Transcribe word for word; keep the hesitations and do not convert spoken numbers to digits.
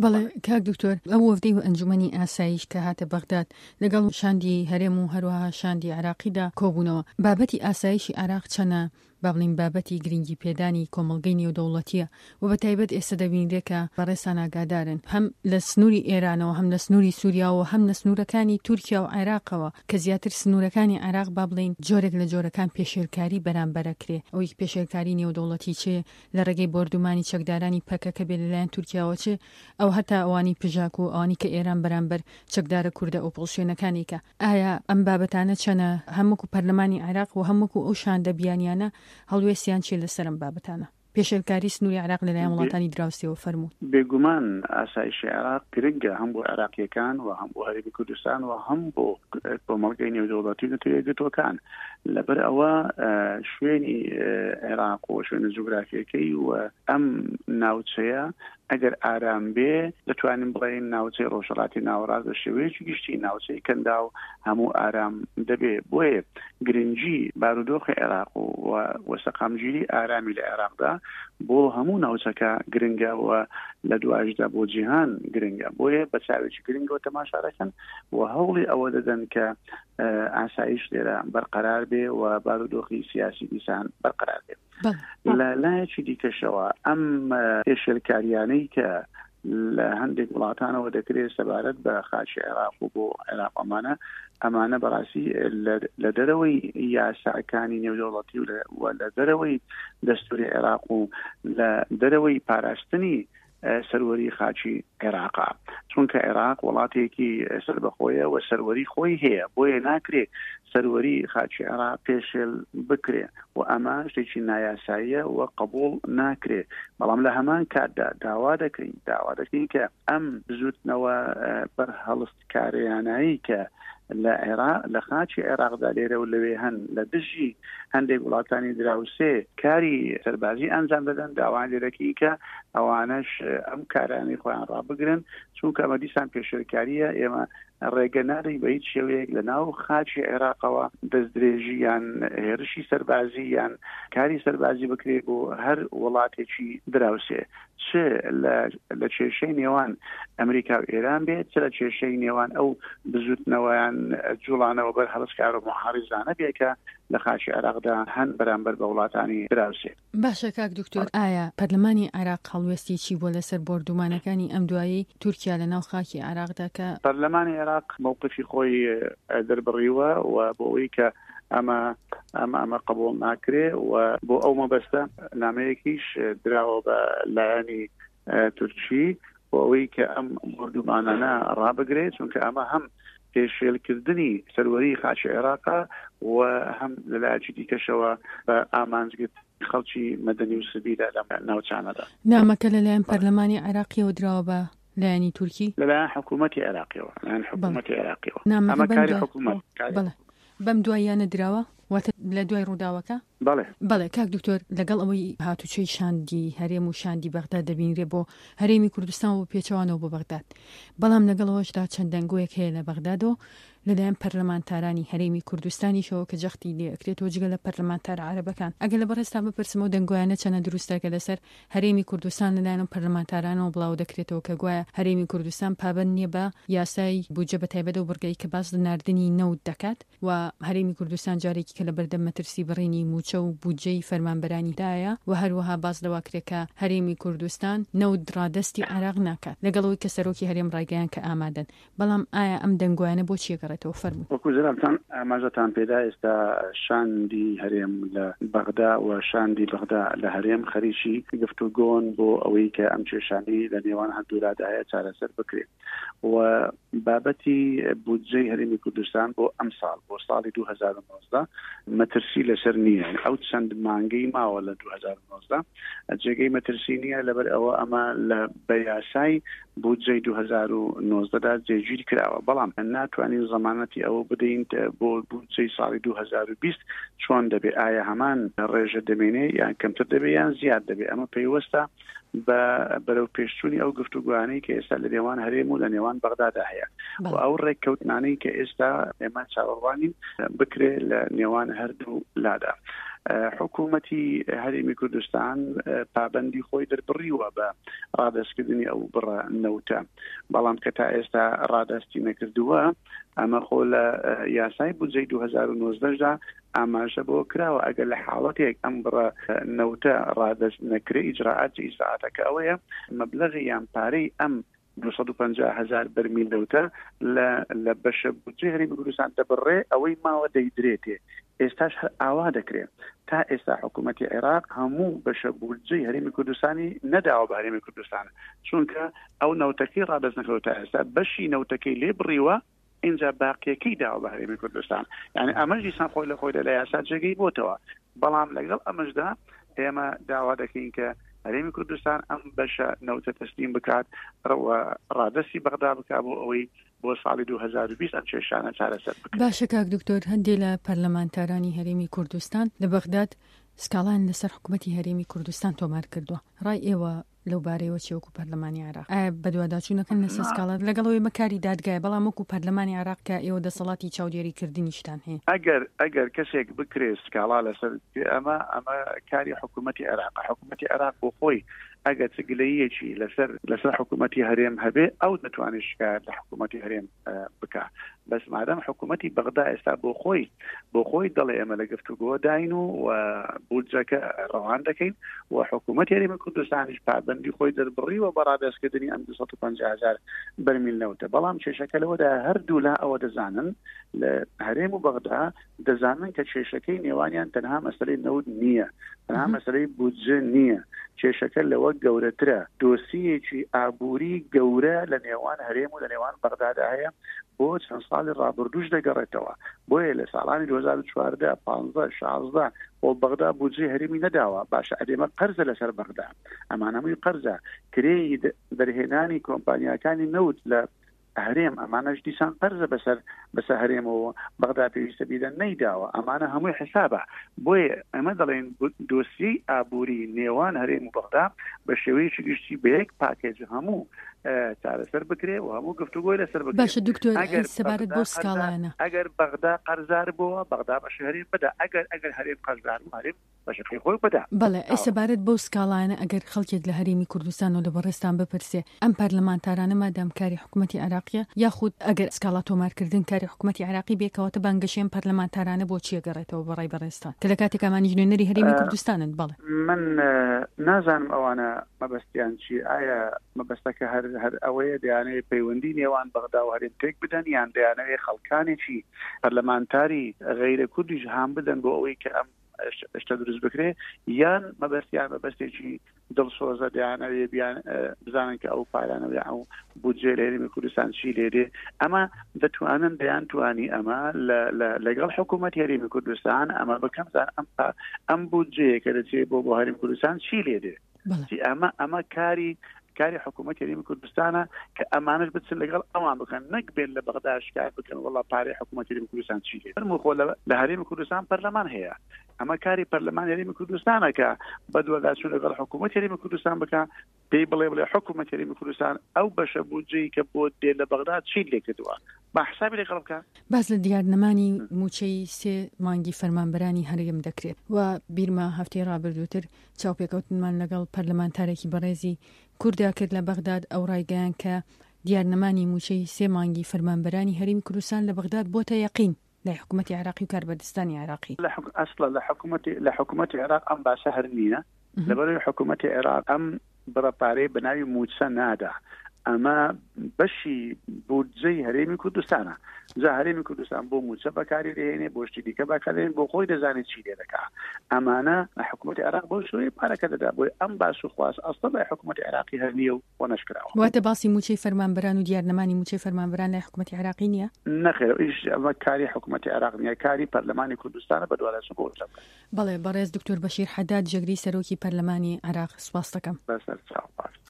بەڵێ کاک دکتۆر ئەو وەفدەی و ئەنجومەنی ئاسایش کە هاتە بەغداد لەگەڵ شاندی هەرێم و هەروەها شاندی عراقیدا کۆبوونەوە بابەتی ئاسایشی عراق چەنە با بڵین بابەتی گرنگی پێدانی کۆمەڵگەی نێودەوڵەتیە و بە تایبەت ئێستا دەبینرێت کە بەڕێسان ئاگادارن هەم لە سنووری ئێرانەوە هەم لە سنووری سووریاوە هەم لە سنوورەکانی تورکیا و عێراقەوە کە زیاتر سنوورەکانی عێراق با بڵین جۆرێک لە جۆرەکان پێشێلکاری بەرامبەرەکرێ ئەوەی پێشێلکاری نێودەوڵەتی چێ لە ڕێگەی بردومانی چەکدارانی پەکەکە بێ لەلایەن تورکیاوە چێ ئەو هەتا ئەوانی پژاک و ئەوانی کە ئێران بەرامبەر چەکدارە کوردە ئۆپۆزیسیۆنەکانێکە ئایا ئەم بابەتانە چەنە هەموو پەرلەمانی عێراق و هەموو ئەو شاندە بیانیانە هەڵوێستیان چێ لەسەرم بابەتانە پێشێلکاری سنووری عێراق لەلایەن وڵاتانی دراوسێەوە فەرمووت بێگومان ئاسایشی عێراق گرنگە هەم بۆ عێراقیەکان و هەم بۆ هەرێمی کوردستان و هەم بۆ کۆمەڵگەی نێودەوڵەتی و نەتەوەیەکگرتووەکان لەبەر ئەوە شوێنی عێراق و شوێنە جوگرافیەکەی و ئەم ناوچەیە ئەگەر ئارام بێ دەتوانین بڵێن ناوچەی ڕۆژهەڵاتی ناوەڕاست بە شێوەیەکی گشتی ناوچەی کەندا و هەموو ئارام دەبێ بۆیە گرنگی بارودۆخی عێراق و سەقامگیری ئارامی لە عێراقدا بۆ هەموو ناوچەکە گرنگە و لە دوایشدا بۆ جیهان گرنگە بۆیە بە چاوێکی گرنگەوە تەماشارەکەن و هەوڵی ئەوە دەدەن کە ئاسایش لێرە بەرقەرار بێ و بارودۆخی سیاسی دیسان بەرقەرار بێ لە لایەکی دیکەشەوە ئەم پێشێلکاریانەی کە لە هەندێک وڵاتانەوە دەکرێت سەبارەت بە خاچی عێراق و بۆ عێراق ئەمانە ئەمانە بەڕاستی لە دەرەوەی یاساکانی نێودەوڵەتی و لە دەرەوەی دەستوری عێراق و لە دەرەوەی پاراستنی سەروەری خاچی عێراقا چونکە عێراق وڵاتێکی سەربەخۆیە و سەروەری خۆی هەیە بۆیە ناکرێت سەروەری خاچی عێراق پێشێل بکرێ و ئەمە شتێکی نایاساییە و قبول ناکرێت بەڵام لە هەمان کاتدا داوا دەکەین داوا دەکەین کە ئەم بزوتنەوە بەرهەڵستکاریانایی کە لە عێراق لە خاچی عێراقدا لێرە و لەوێ هەن لە دژی هەندێک وڵاتانی دراوسێ کاری سەربازی ئەنجام دەدەن داوان لێرەکەی کە ئەوانش ئەم کارانی خۆیان ڕابگرن چونکە ئەمە دیسان پێشێلکاریە ئێمە ڕێگە نادەی بە هیچ شێوەیەک لە ناو خاچی عێراقەوە دەستدرێژی یان هێرشی سەربازی یان کاری سەربازی بکرێت بۆ هەر وڵاتێکی دراوسێ چ لە کێشەی نێوان ئەمریکا و ئێران بێت چ لە کێشەی نێوان ئەو بزوتنەوەیان جوڵانەوە بەر هەڵسکار و محاریزانە بێکە لە خاچی عێراقدا هەن بەرامبەر بە وڵاتانی دراوسێ. باشە کاک دکتۆر ئایا پەرلەمانی عێراق هەڵوێستی چی بۆ لەسەر بردومانەکانی ئەم دوایی تورکیا لە ناو خاکی عێراقدا کە پەرلەمانی عێراق موقفی خۆی دەربڕیوە و بۆ ئەوەی کە ئەمە ئەمە ئەمە قبول ناکرێ و بۆ ئەو مەبەستە نامەیەکیش دراوە بە لایەنی تورکی بۆ ئەوەی کە ئەم بردومانانە ڕابگرێت چونکە ئەمە هەم پێشێلکردنی سەروەری خاچی عێراقا و هەم لەلایەکی دیکەشەوە بە ئامانجگرت خەڵکی مەدەنی و سڤیلە لە ناوچانەدا. نامەکە لەلایەن پەرلەمانی عێراقیەوە دراوە بە لایەنی تورکی لەلایەن حکوومەتی عێراقیەوە لەلایەن حکوومەتی عێراقیەوە ئەمە کاری حکوومەت بەم دواییانە دراوە واتە لە دوای ڕووداوەکە بەڵێ بەڵێ کاک دکتۆر لەگەڵ ئەوەی هاتوچەی شاندی هەرێم و شاندی بەغداد دەبینرێ بۆ هەرێمی کوردستان و پێچەوانەوە بۆ بەغداد بەڵام لەگەڵەوەشدا چەند دەنگۆیەک هەیە لە بەغدادەوە لەلایەن پەرلەمانتارانی هەرێمی کوردستانیشەوە کە جەختی لێ ئەکرێتەوە جگە لە پەرلەمانتار عەرەبەکان ئەگەر لە بەڕێستا بپرسمەوە دەنگۆیانە چەنە دروستەکە لەسەر هەرێمی کوردستان لەلایەن پەرلەمانتارانەوە بڵاو دەکرێتەوە کە گوایە هەرێمی کوردستان پابەند نییە بە یاسای بودجە بە تایبەت و بڕگەی کە باس لە ناردنی نەوت دەکات و هەرێمی کوردستان جارێکی کە لە بەردەم مەترسی بڕینی موچە و بودجەی فەرمانبەرانیدایە و هەروەها باس لەوا کرێکە هەرێمی کوردستان نەوت ڕادەستی عێراق ناکات لەگەڵەوەی کە سەرۆکی هەرێم ڕایگەیان کە ئامادەن بەڵام ئایا ئەم دەنگۆیانە بۆ چیەگەڕێتەوە فەرموو وەکوزرابتان ئاماژەتان پێدا ئێستا شاندی هەرێم لە بەغدا و شاندی بەغدا لە هەرێم خەریکی گفتوگۆن بۆ ئەوەی کە ئەم کێشانەی لە نێوان هەردوولادایە چارەسەر بکرێت و بابەتی بودجەی هەرێمی کوردستان بۆ ئەم ساڵ بۆ ساڵی دوو هەزار و نۆزدە مەترسی لەسەر نییە ئەو چەند مانگەی ماوە لە دوو هەزار و نۆزدە جێگەی مەترسی نییە لەبەر ئەوە ئەمە لە بەیاسای بودجەی دوو هەزار و نۆزدەدا جێگیری کراوە بەڵام ناتوانین زەمانەتی ئەوە بدەین بۆ بودجەی ساڵی دوو هەزار و بیست چۆن دەبێت ئایا هەمان ڕێژە دەمێنێ یان کەمتر دەبێت یان زیاد دەبێت ئەمە پێیوەستە بە بەرەو پێشچوونی ئەو گفتوگوانەی کە ئێستا لە نێوان هەرێم و لە نێوان بەغدادا هەیە و ئەو ڕێککەوتنانەی کە ئێستا ئێمە چاوەڕوانین بکرێت لە نێوان هەردوو لادا حکوومەتی هەرێمی کوردستان پابندی خۆی دەربڕیوە بە ڕادستکردنی ئەو بڕە نەوتە، بەڵام کە تا ئێستا ڕادستی نەکردووە ئەمە خۆ لە یاسای بودجەی دوو هەزار و نۆزدەدا ئاماژە بۆ کراوە ئەگەر لە حاڵەتێک ئەم بڕە نەوتە ڕادست نەکرێ ئیجراعات ئیساعاتەکە ئەوەیە مەبلەغی یان پارەی ئەم دووسەد و پەنجا هەزار بەرمیل نەوتە لە بەشە بودجەی هەرێمی کوردستان دەبڕێ ئەوەی ماوە دەیدرێتێ. ئێستاش هەر ئاوا دەکرێت تا ئێستا حکوومەتی عێراق هەموو بەشە بودجەی هەرێمی کوردستانی نەداوە بە هەرێمی کوردستان، چونکە ئەو نەوتەکەی ڕادست نەکەوە تا ئێستا بەشی نەوتەکەی لێ بڕیوە، اینجا باقیەکەی داوە بە هەرێمی کوردستان. یعنی ئەمەش دیسان خۆی لە خۆی لە یاسا جێگەی بۆتەوە، بەڵام لەگەڵ ئەمەشدا ئێمە داوا دەکەین کە هەرێمی کوردستان ئەم بەشە نەوتە تەسلیم بکات، ڕادستی بەغدا بکات بۆ ئەوەی بۆ ساڵی دوو هەزار و بیست ئەم کێشانە چارەسەر بکات. باشە کاک دکتۆر، هەندێک لە پەرلەمانتارانی هەرێمی کوردستان لە بەغداد سکاڵان لەسەر حکوومەتی هەرێمی کوردستان تۆمار کردووە. ڕای ئێوە لەو بارەیەوە چێوەکو پەرلەمانی عێراق ئایا بەدواداچوونەکەن لەسەر سکاڵات لەگەڵەوەی مەکاری دادگایە، بەڵام وەکو پەرلەمانی عێراق کە ئێوە دەسەڵاتی چاودێریکردنیشتان هەیە؟ ئەگەر ئەگەر کەسێک بکرێ سکاڵا لەسەر ئەمە ئەمە کاری حکوومەتی عێراق. حکوومەتی عێراق بۆ خۆی ئەگەر چگلەیەکی لەسەر لەسەر حکوومەتی هەرێم هەبێ ئەو دەتوانێت شکایەت لە حکوومەتی هەرێم بکە، بەس مادام حکوومەتی بەغدا ئێستا بۆ خۆی بۆ خۆی دەڵێ ئێمە لە گفتوگۆ داین و بودجەکە ڕەوان دەکەین و حکوومەتی هەرێمی کوردستانیش پابندی خۆی دەربڕیوە بە ڕادستکردنی ئەم دووسەد و پەنجا هەزار بەرمیل نەوتە. بەڵام کێشەکە لەوەدا هەردوو لا ئەوە دەزانن لە هەرێم و بەغدا دەزانن کە کێشەکەی نێوانیان تەنها مەسەلەی نەوت نییە، تەنها مەسەلەی بودجە نییە، کێشەکە لەوە گەورەترە. دۆسیەکی ئابووری گەورە لە نێوان هەرێم و لە نێوان بەغدادا هەیە بۆ چەند ساڵی ڕابردووش دەگەڕێتەوە. بۆیە لە ساڵانی دوو هەزار و چواردە پانزدە شازدە بۆ بەغدا بودجەی هەرێمی نەداوە. باشە ئەدێمە قەرزە لەسەر بەغدا، ئەمانەمووی قەرزە کرێی دەرهێنانی کۆمپانیاکانی نەوت لە هەرێم، ئەمانەش دیسان قەرزە بەسەر بەسەر هەرێمەوە بەغدا پێویستە بیدەن نەیداوە، ئەمانە هەمووی حسابە. بۆیە ئەمە دەڵێن دۆسیەی ئابووری نێوان هەرێم و بەغدا بە شێوەیەکی گشتی بە یەک پاکێج هەموو چارەسەر بکرێ و هەموو گفتوگۆی لەسەر بکرێ. باشە دکتۆر، سەبارەت بۆ سکاڵانە ئەگەر بەغدا قەرزار بووە بەغدا بەشە هەرێم بەدا، ئەگەر ئەگەر هەرێم قەرزار بوو هەرێم بەشەکەی خۆی بەدا. بەڵێ، سەبارەت بۆ سکاڵانە ئەگەر خەڵکێک لە هەرێمی کوردستان و لە بەڕێستان بپرسێ ئەم پەرلەمانتارانە مادام کاری حکوومەتی عێراقیە، یاخود ئەگەر سکاڵا تۆمارکردن کاری حکوومەتی عێراقی بێکەوەتە بانگەشێن پەرلەمانتارانە بۆ چیە گەڕێتەوە بەڕای بەڕێستان کە لە کاتێک ئەمانی ژنێنەری هەرێمی کوردستانن؟ بەڵێ، من نازانم ئەوانە مەبەستیان چی، ئایا مەبەستەکە هەر هەر ئەوەیە دەیانەوێت پەیوەندی نێوان بەغدا و هەرێم تێک بدەن، یان دەیانەوێت خەڵکانێکی پەرلەمانتاری غەیرە کوردیش هام بدەن بۆ ئەوەی کە ئەم شتە دروست بکرێ، یان مەبەستیان مەبەستێکی دڵسۆزە دەیانەوێت بیان بزانن کە ئەو پارانەوە ئەو بودجێ لە هەرێمی کوردستان چی لێدێ. ئەمە دەتوانن دەیان توانی ئەمە لەگەڵ حکوومەتی هەرێمی کوردستان ئەمە بکەم زان ئەم بودجەیە کە دەچێت بۆ بۆ هەرێمی کوردستان چی لێدێ. ئەمە ئەمە کاری کاری حکوومەتی هەرێمی کوردستانە کە ئەمانش بچن لەگەڵ ئەوان بکەن، نەک بێن لە بەغدا شکایەت بکەن وەڵا پارەی حکوومەتی هەرێمی کوردستان چی لێ. فەرموو لە هەرێمی کوردستان پەرلەمان هەیە، ئەمە کاری پەرلەمان هەرێمی کوردستانە کە بەدواداچوون لەگەڵ حکوومەتی هەرێمی کوردستان بکە، پێی بڵێ بڵێ حکوومەتی هەرێمی کوردستان ئەو بەشە بودجەی کە بۆ دێ لە بەغدا چی لێ کردووە با حسابی لەگەڵ بکە. باز لە دیارنەمانی موچەی سێ مانگی فەرمانبەرانی هەرێم دەکرێت و بیرما هەفتەی ڕابردووتر چاوپێکەوتنمان لەگەڵ پەرلەمانتارێکی بەڕێزی کووردا کرد لە بەغداد، ئەو ڕایگەیان کە دیارنەمانی موچەی سێ مانگی فەرمانبەرانی هەرێمی کوردستان لە بەغداد بۆتە یەقین لە حکوومەتی عێراقی و کاربەدەستانی عێراقی. ئەسڵە لە حکوومەتی لە حکوومەتی عێراق ئەم باسە هەر نینە، لەبەرەوەی حکوومەتی عێراق ئەم بڕەپارەی بەناوی موچە نادا، ئەمە بەشی بودجەی هەرێمی کوردستانە. جا هەرێمی کوردستان بۆ موچە بەکاری دێنێ، بۆ شتی دیکە بەکارێن، بۆ خۆی دەزانێت چی لێ دەکا. ئەمانە حکوومەتی عێراق بۆ شوی پارەکە دەدا، بۆی ئەم باس و خواست ئەسڵ لە حکوومەتی عێراقی هەر نییە و بۆ نەشکراوە. واتە باسی موچەی فەرمانبەران و دیارنەمانی موچەی فەرمانبەران لای حکوومەتی عێراقی نییە؟ نەخێر، ئیش ئەمە کاری حکوومەتی عێراق نییە، کاری پەرلەمانی کوردستانە بەدواداچوون بۆ وچە بکات. بەڵێ، بەڕێز دکتۆر بەشیر حەداد جەگری سەرۆکی پەرلەمانی عێراق، سوپاس دەکەم. بەسەر چاو.